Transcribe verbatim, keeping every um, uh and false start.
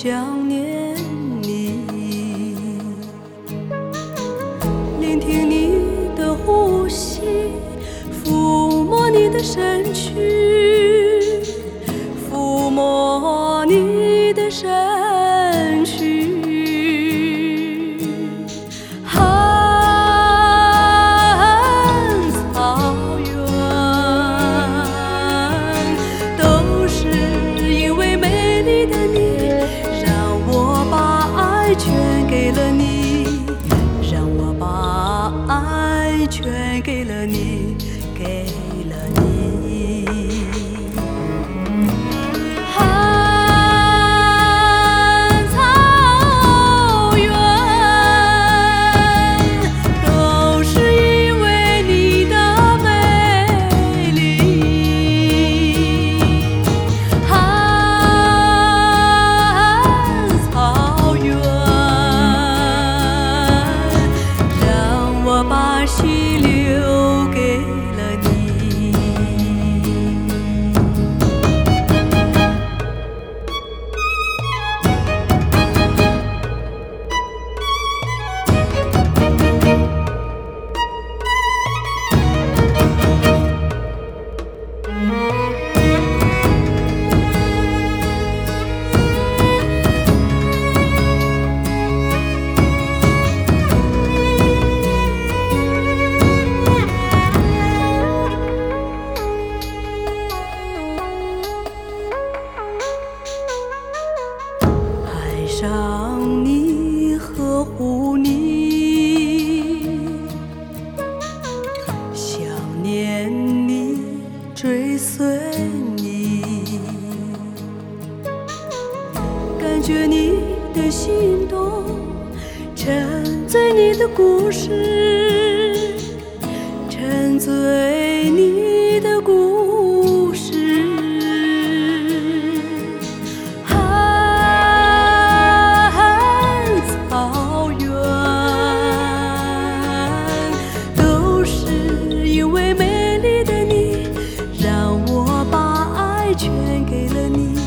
想念你，聆听你的呼吸，抚摸你的身躯，抚摸你的身躯。寒草原，都是因为美丽的你，让我把爱全给了你，让我把爱全给了你，给了你。寒草原，都是因为你的美丽。寒草原，让我把心留给了你。爱上你，呵护你，想念你，追随你，感觉你的心动，沉醉你的故事，沉醉你的故事。全给了你。